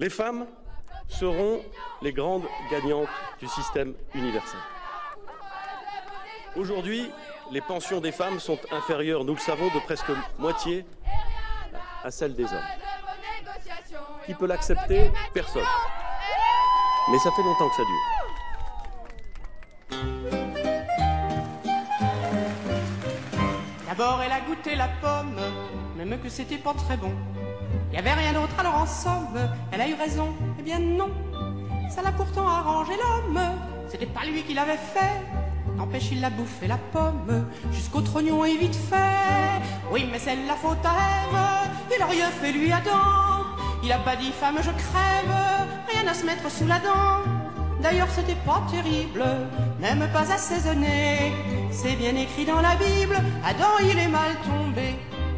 Les femmes seront les grandes gagnantes du système universel. Aujourd'hui, les pensions des femmes sont inférieures, nous le savons, de presque moitié à celles des hommes. Qui peut l'accepter? Personne. Mais ça fait longtemps que ça dure. D'abord elle a goûté la pomme, même que c'était pas très bon. Il y avait rien d'autre, alors en somme, elle a eu raison. Eh bien non, ça l'a pourtant arrangé l'homme. C'était pas lui qui l'avait fait. N'empêche, il a bouffé la pomme jusqu'au trognon et vite fait. Oui, mais c'est la faute à Ève. Il a rien fait lui Adam. Il a pas dit femme je crève, rien à se mettre sous la dent. D'ailleurs c'était pas terrible, même pas assaisonné. C'est bien écrit dans la Bible, Adam il est mal tombé.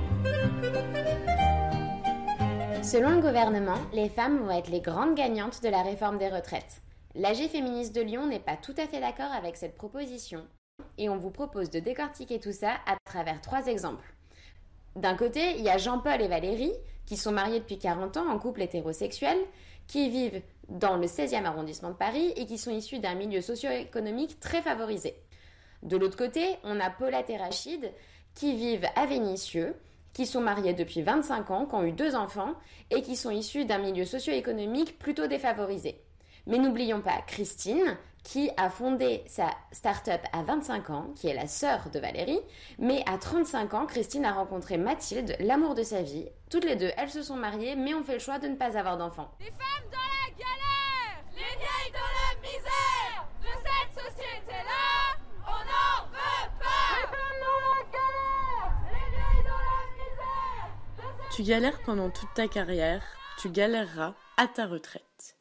Selon le gouvernement, les femmes vont être les grandes gagnantes de la réforme des retraites. L'AG féministe de Lyon n'est pas tout à fait d'accord avec cette proposition et on vous propose de décortiquer tout ça à travers 3 exemples. D'un côté, il y a Jean-Paul et Valérie qui sont mariés depuis 40 ans en couple hétérosexuel, qui vivent dans le 16e arrondissement de Paris et qui sont issus d'un milieu socio-économique très favorisé. De l'autre côté, on a Paulette et Rachid qui vivent à Vénissieux, qui sont mariés depuis 25 ans, qui ont eu 2 enfants et qui sont issus d'un milieu socio-économique plutôt défavorisé. Mais n'oublions pas Christine, qui a fondé sa start-up à 25 ans, qui est la sœur de Valérie, mais à 35 ans, Christine a rencontré Mathilde, l'amour de sa vie. Toutes les deux, elles se sont mariées, mais ont fait le choix de ne pas avoir d'enfants. Les femmes dans la galère, les vieilles dans la misère, de cette société-là, on n'en veut pas. Les femmes dans la galère, les vieilles dans la misère. Tu galères pendant toute ta carrière, tu galéreras à ta retraite.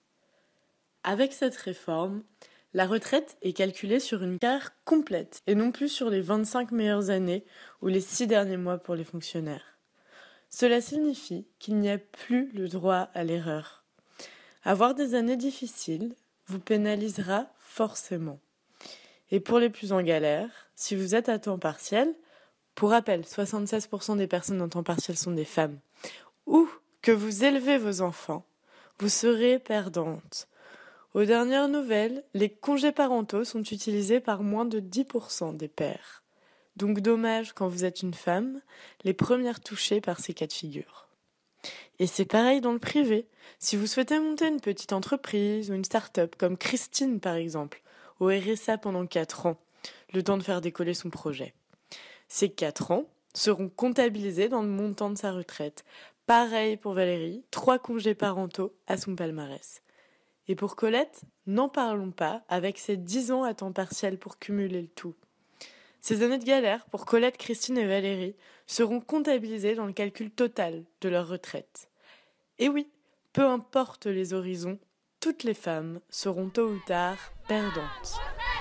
Avec cette réforme, la retraite est calculée sur une carrière complète et non plus sur les 25 meilleures années ou les 6 derniers mois pour les fonctionnaires. Cela signifie qu'il n'y a plus le droit à l'erreur. Avoir des années difficiles vous pénalisera forcément. Et pour les plus en galère, si vous êtes à temps partiel, pour rappel, 76% des personnes en temps partiel sont des femmes, ou que vous élevez vos enfants, vous serez perdante. Aux dernières nouvelles, les congés parentaux sont utilisés par moins de 10% des pères. Donc dommage quand vous êtes une femme, les premières touchées par ces cas de figure. Et c'est pareil dans le privé. Si vous souhaitez monter une petite entreprise ou une start-up comme Christine par exemple, au RSA pendant 4 ans, le temps de faire décoller son projet. Ces 4 ans seront comptabilisés dans le montant de sa retraite. Pareil pour Valérie, 3 congés parentaux à son palmarès. Et pour Colette, n'en parlons pas, avec ses 10 ans à temps partiel pour cumuler le tout. Ces années de galère pour Colette, Christine et Valérie seront comptabilisées dans le calcul total de leur retraite. Et oui, peu importe les horizons, toutes les femmes seront tôt ou tard perdantes.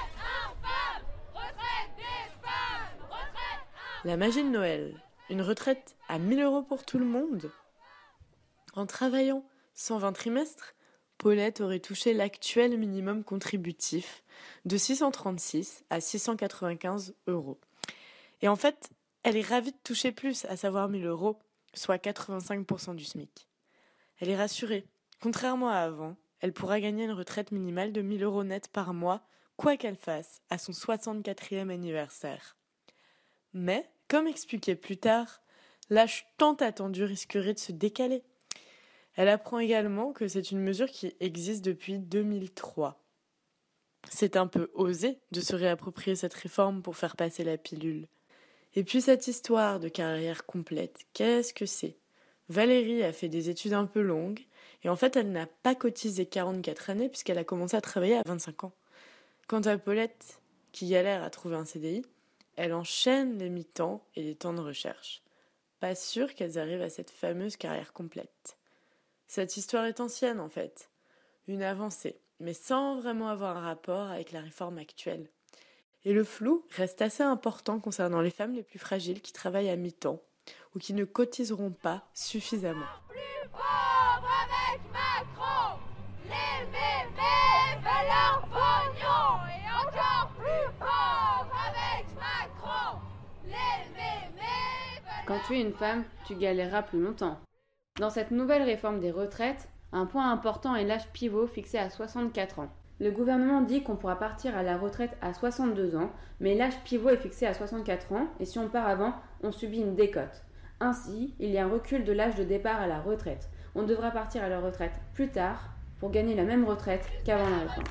La magie de Noël, une retraite à 1 000 € pour tout le monde. En travaillant 120 trimestres, Paulette aurait touché l'actuel minimum contributif de 636 à 695 €. Et en fait, elle est ravie de toucher plus, à savoir 1 000 €, soit 85% du SMIC. Elle est rassurée. Contrairement à avant, elle pourra gagner une retraite minimale de 1 000 € net par mois, quoi qu'elle fasse, à son 64e anniversaire. Mais, comme expliqué plus tard, l'âge tant attendu risquerait de se décaler. Elle apprend également que c'est une mesure qui existe depuis 2003. C'est un peu osé de se réapproprier cette réforme pour faire passer la pilule. Et puis cette histoire de carrière complète, qu'est-ce que c'est ? Valérie a fait des études un peu longues, et en fait elle n'a pas cotisé 44 années puisqu'elle a commencé à travailler à 25 ans. Quant à Paulette, qui galère à trouver un CDI, elle enchaîne les mi-temps et les temps de recherche. Pas sûr qu'elles arrivent à cette fameuse carrière complète. Cette histoire est ancienne en fait, une avancée, mais sans vraiment avoir un rapport avec la réforme actuelle. Et le flou reste assez important concernant les femmes les plus fragiles qui travaillent à mi-temps ou qui ne cotiseront pas suffisamment. Plus pauvres avec Macron, les mémés veulent leur pognon. Et encore plus pauvres avec Macron, les mémés veulent... Quand tu es une femme, tu galéreras plus longtemps. Dans cette nouvelle réforme des retraites, Un point important est l'âge pivot fixé à 64 ans. Le gouvernement dit qu'on pourra partir à la retraite à 62 ans, mais l'âge pivot est fixé à 64 ans et si on part avant, on subit une décote. Ainsi, il y a un recul de l'âge de départ à la retraite. On devra partir à la retraite plus tard pour gagner la même retraite qu'avant la réforme.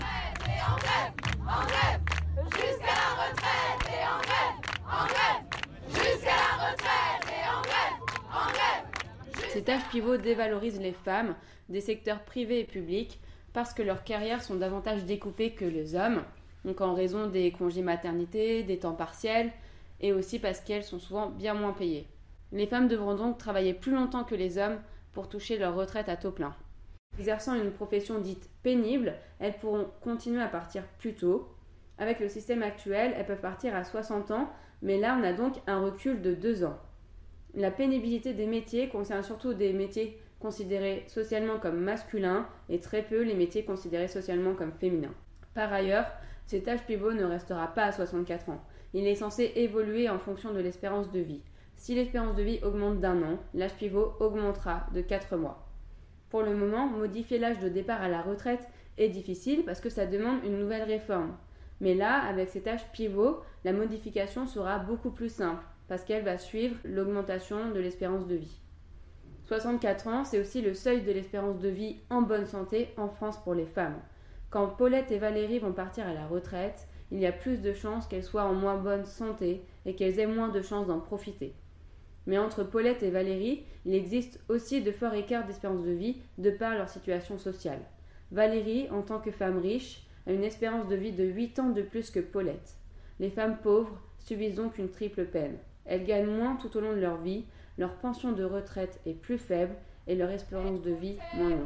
En grève, jusqu'à la retraite et en grève, jusqu'à la retraite et en grève. Cet âge pivot dévalorise les femmes des secteurs privés et publics parce que leurs carrières sont davantage découpées que les hommes, donc en raison des congés maternité, des temps partiels, et aussi parce qu'elles sont souvent bien moins payées. Les femmes devront donc travailler plus longtemps que les hommes pour toucher leur retraite à taux plein. Exerçant une profession dite pénible, elles pourront continuer à partir plus tôt. Avec le système actuel, elles peuvent partir à 60 ans, mais là on a donc un recul de 2 ans. La pénibilité des métiers concerne surtout des métiers considérés socialement comme masculins et très peu les métiers considérés socialement comme féminins. Par ailleurs, cet âge pivot ne restera pas à 64 ans. Il est censé évoluer en fonction de l'espérance de vie. Si l'espérance de vie augmente d'1 an, l'âge pivot augmentera de 4 mois. Pour le moment, modifier l'âge de départ à la retraite est difficile parce que ça demande une nouvelle réforme. Mais là, avec cet âge pivot, la modification sera beaucoup plus simple parce qu'elle va suivre l'augmentation de l'espérance de vie. 64 ans, c'est aussi le seuil de l'espérance de vie en bonne santé en France pour les femmes. Quand Paulette et Valérie vont partir à la retraite, il y a plus de chances qu'elles soient en moins bonne santé et qu'elles aient moins de chances d'en profiter. Mais entre Paulette et Valérie, il existe aussi de forts écarts d'espérance de vie de par leur situation sociale. Valérie, en tant que femme riche, a une espérance de vie de 8 ans de plus que Paulette. Les femmes pauvres subissent donc une triple peine. Elles gagnent moins tout au long de leur vie, leur pension de retraite est plus faible et leur espérance de vie moins longue.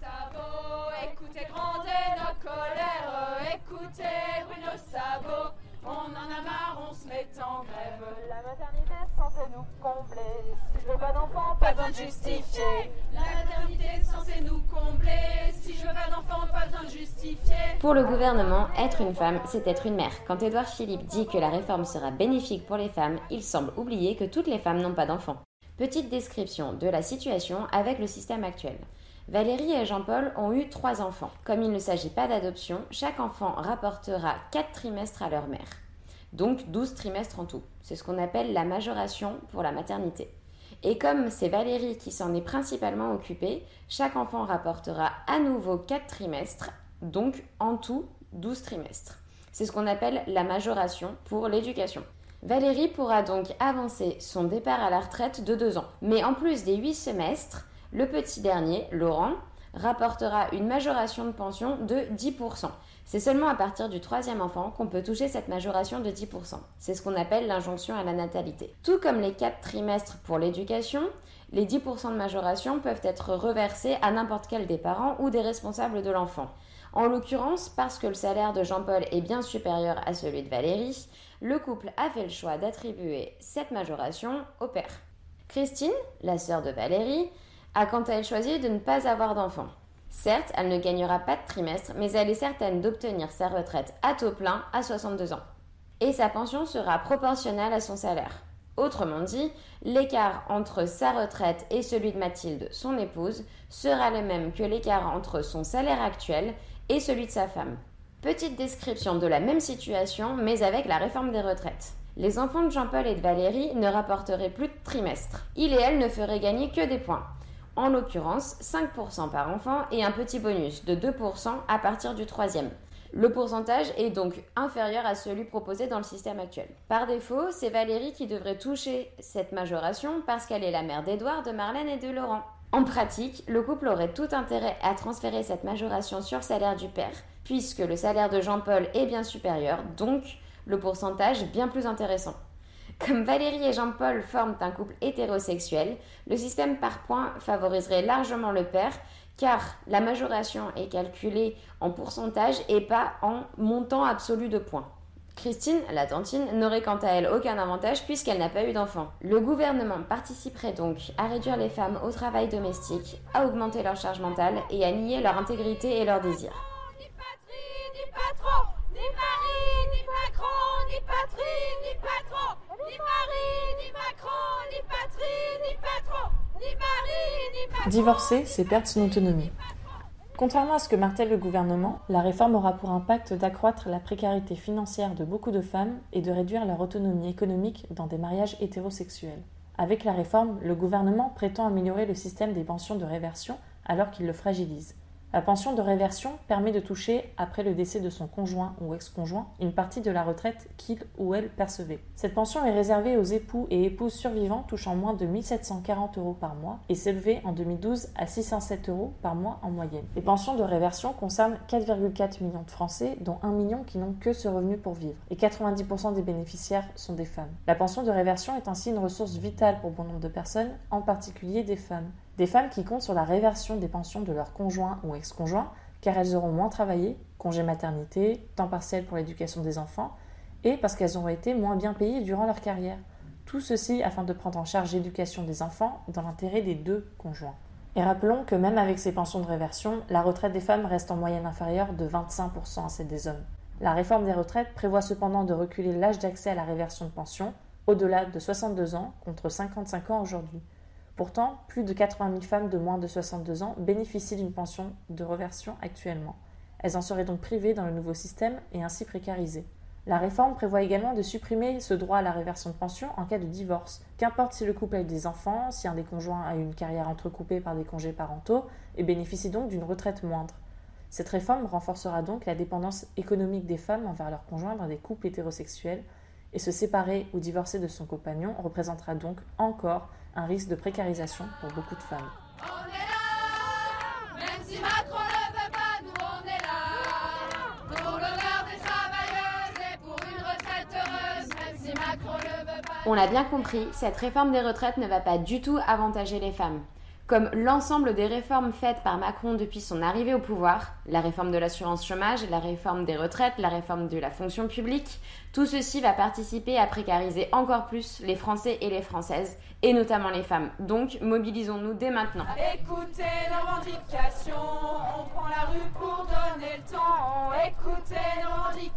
Écoutez, grandez notre colère, écoutez Bruno Sabot, on en a marre, on se met en grève. La maternité est censée nous combler, si je veux pas d'enfant, Pas besoin de justifier. La maternité est censée nous combler, si je veux pas d'enfant, pas besoin de justifier. Pour le gouvernement, être une femme, c'est être une mère. Quand Édouard Philippe dit que la réforme sera bénéfique pour les femmes, il semble oublier que toutes les femmes n'ont pas d'enfants. Petite description de la situation avec le système actuel. Valérie et Jean-Paul ont eu 3 enfants. Comme il ne s'agit pas d'adoption, chaque enfant rapportera 4 trimestres à leur mère. Donc 12 trimestres en tout. C'est ce qu'on appelle la majoration pour la maternité. Et comme c'est Valérie qui s'en est principalement occupée, chaque enfant rapportera à nouveau 4 trimestres, donc en tout 12 trimestres. C'est ce qu'on appelle la majoration pour l'éducation. Valérie pourra donc avancer son départ à la retraite de 2 ans. Mais en plus des 8 semestres, le petit dernier, Laurent, rapportera une majoration de pension de 10%. C'est seulement à partir du 3e enfant qu'on peut toucher cette majoration de 10%. C'est ce qu'on appelle l'injonction à la natalité. Tout comme les 4 trimestres pour l'éducation, les 10% de majoration peuvent être reversés à n'importe quel des parents ou des responsables de l'enfant. En l'occurrence, parce que le salaire de Jean-Paul est bien supérieur à celui de Valérie, le couple a fait le choix d'attribuer cette majoration au père. Christine, la sœur de Valérie, a quant à elle choisi de ne pas avoir d'enfant. Certes, elle ne gagnera pas de trimestre, mais elle est certaine d'obtenir sa retraite à taux plein à 62 ans. Et sa pension sera proportionnelle à son salaire. Autrement dit, l'écart entre sa retraite et celui de Mathilde, son épouse, sera le même que l'écart entre son salaire actuel et celui de sa femme. Petite description de la même situation, mais avec la réforme des retraites. Les enfants de Jean-Paul et de Valérie ne rapporteraient plus de trimestre. Il et elle ne feraient gagner que des points. En l'occurrence, 5% par enfant et un petit bonus de 2% à partir du 3e. Le pourcentage est donc inférieur à celui proposé dans le système actuel. Par défaut, c'est Valérie qui devrait toucher cette majoration parce qu'elle est la mère d'Édouard, de Marlène et de Laurent. En pratique, le couple aurait tout intérêt à transférer cette majoration sur le salaire du père, puisque le salaire de Jean-Paul est bien supérieur, donc le pourcentage bien plus intéressant. Comme Valérie et Jean-Paul forment un couple hétérosexuel, le système par points favoriserait largement le père, car la majoration est calculée en pourcentage et pas en montant absolu de points. Christine, la tantine, n'aurait quant à elle aucun avantage puisqu'elle n'a pas eu d'enfant. Le gouvernement participerait donc à réduire les femmes au travail domestique, à augmenter leur charge mentale et à nier leur intégrité et leurs désirs. Ni patrie, ni patron, ni mari, ni Macron, ni patrie, ni patron, ni mari, ni Macron, ni patrie, ni patron, ni mari, ni Macron. Divorcer, c'est perdre son autonomie. Contrairement à ce que martèle le gouvernement, la réforme aura pour impact d'accroître la précarité financière de beaucoup de femmes et de réduire leur autonomie économique dans des mariages hétérosexuels. Avec la réforme, le gouvernement prétend améliorer le système des pensions de réversion alors qu'il le fragilise. La pension de réversion permet de toucher, après le décès de son conjoint ou ex-conjoint, une partie de la retraite qu'il ou elle percevait. Cette pension est réservée aux époux et épouses survivants touchant moins de 1 740 € par mois et s'élevait en 2012 à 607 € par mois en moyenne. Les pensions de réversion concernent 4,4 millions de Français, dont 1 million qui n'ont que ce revenu pour vivre, et 90% des bénéficiaires sont des femmes. La pension de réversion est ainsi une ressource vitale pour bon nombre de personnes, en particulier des femmes. Des femmes qui comptent sur la réversion des pensions de leurs conjoints ou ex-conjoints, car elles auront moins travaillé, congé maternité, temps partiel pour l'éducation des enfants, et parce qu'elles auront été moins bien payées durant leur carrière. Tout ceci afin de prendre en charge l'éducation des enfants dans l'intérêt des deux conjoints. Et rappelons que même avec ces pensions de réversion, la retraite des femmes reste en moyenne inférieure de 25% à celle des hommes. La réforme des retraites prévoit cependant de reculer l'âge d'accès à la réversion de pension au-delà de 62 ans contre 55 ans aujourd'hui. Pourtant, plus de 80 000 femmes de moins de 62 ans bénéficient d'une pension de réversion actuellement. Elles en seraient donc privées dans le nouveau système et ainsi précarisées. La réforme prévoit également de supprimer ce droit à la réversion de pension en cas de divorce. Qu'importe si le couple a eu des enfants, si un des conjoints a eu une carrière entrecoupée par des congés parentaux et bénéficie donc d'une retraite moindre. Cette réforme renforcera donc la dépendance économique des femmes envers leurs conjoints dans des couples hétérosexuels et se séparer ou divorcer de son compagnon représentera donc encore un risque de précarisation pour beaucoup de femmes. On est là, même si Macron ne veut pas, nous on est là. Pour l'honneur des travailleuses et pour une retraite heureuse, même si Macron ne veut pas. On l'a bien compris, cette réforme des retraites ne va pas du tout avantager les femmes. Comme l'ensemble des réformes faites par Macron depuis son arrivée au pouvoir, la réforme de l'assurance chômage, la réforme des retraites, la réforme de la fonction publique, tout ceci va participer à précariser encore plus les Français et les Françaises, et notamment les femmes. Donc, mobilisons-nous dès maintenant. Écoutez nos revendications, on prend la rue pour donner le temps. Écoutez nos revendications.